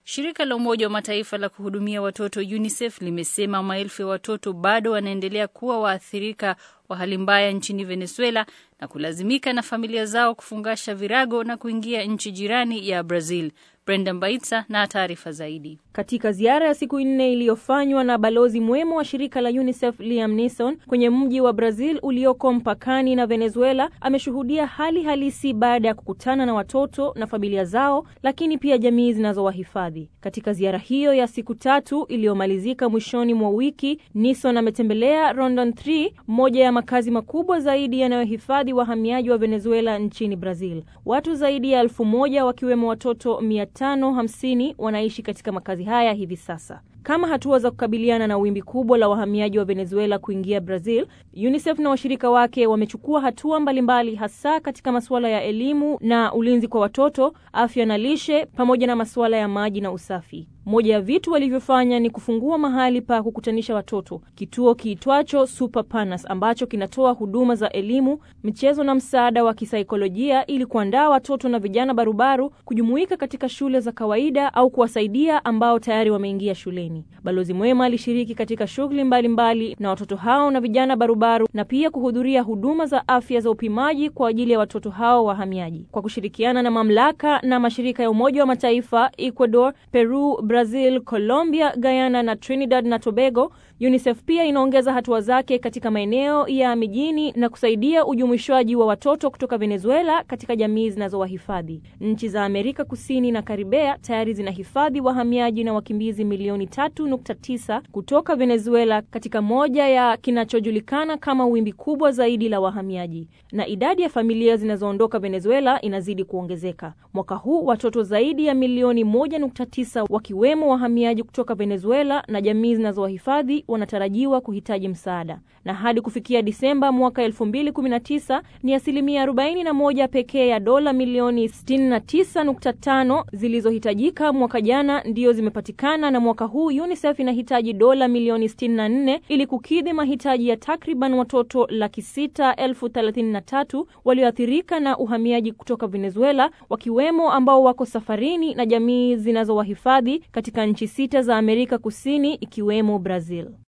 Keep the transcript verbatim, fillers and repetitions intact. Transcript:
Shirika la Umoja wa Mataifa la kuhudumia watoto UNICEF limesema maelfu ya watoto bado wanaendelea kuwa waathirika wa hali mbaya nchini Venezuela na kulazimika na familia zao kufungasha virago na kuingia nchi jirani ya Brazil. Brenda Mbaitsa na taarifa zaidi. Katika ziara ya siku nne iliyofanywa na balozi mwemo wa shirika la UNICEF Liam Neeson kwenye mji wa Brazil ulioko mpakani na Venezuela, ameshuhudia hali halisi baada ya kukutana na watoto na familia zao, lakini pia jamii zinazowahifadhi. Katika ziara hiyo ya siku tatu iliyomalizika mwishoni mwa wiki, Neeson ametembelea Rondon tatu, moja ya makazi makubwa zaidi yanayohifadhi wahamiaji wa Venezuela nchini Brazil. Watu zaidi ya elfu moja wakiwemo watoto mia tano hamsini wanaishi katika makazi haya hivi sasa. Kama hatua za kukabiliana na wimbi kubwa la wahamiaji wa Venezuela kuingia Brazil, UNICEF na washirika wake wamechukua hatua mbalimbali, hasa katika masuala ya elimu na ulinzi kwa watoto, afya na lishe, pamoja na masuala ya maji na usafi. Moja ya vitu walivyofanya ni kufungua mahali pa kukutanisha watoto, kituo kiitwacho Super Panas ambacho kinatoa huduma za elimu, michezo na msaada wa kisaikolojia ili kuandaa watoto na vijana barubaru kujumuika katika shule za kawaida au kuwasaidia ambao tayari wameingia shuleni. Balozi mwema alishiriki katika shughuli mbalimbali na watoto hao na vijana barubaru na pia kuhudhuria huduma za afya za upimaji kwa ajili ya watoto hao wahamiaji. Kwa kushirikiana na mamlaka na mashirika ya Umoja wa Mataifa, Ecuador, Peru, Brazil, Colombia, Guyana na Trinidad na Tobago, UNICEF pia inaongeza hatua zake katika maeneo ya mijini na kusaidia ujumuishwaji wa watoto kutoka Venezuela katika jamii zinazowahifadhi. Nchi za Amerika Kusini na Karibea tayari zinahifadhi wahamiaji na wakimbizi milioni tatu nukta tisa kutoka Venezuela katika moja ya kinachojulikana kama wimbi kubwa zaidi la wahamiaji. Na idadi ya familia zinazoondoka Venezuela inazidi kuongezeka. Mwaka huu watoto zaidi ya milioni moja nukta tisa wakiwemo wahamiaji kutoka Venezuela na jamii zinazowahifadhi wanatarajiwa kuhitaji msaada. Na hadi kufikia Disemba mwaka elfu mbili kumi na tisa ni asilimia arobaini na moja pekee ya dola milioni sitini na tisa nukta tano zilizohitajika mwaka jana ndio zimepatikana, na mwaka huu UNICEF inahitaji dola milioni sitini na nne ili kukidhi mahitaji ya takriban watoto laki sita elfu thelathini na tatu walioathirika na uhamiaji kutoka Venezuela, wakiwemo ambao wako safarini na jamii zinazowahifadhi katika nchi sita za Amerika Kusini ikiwemo Brazil.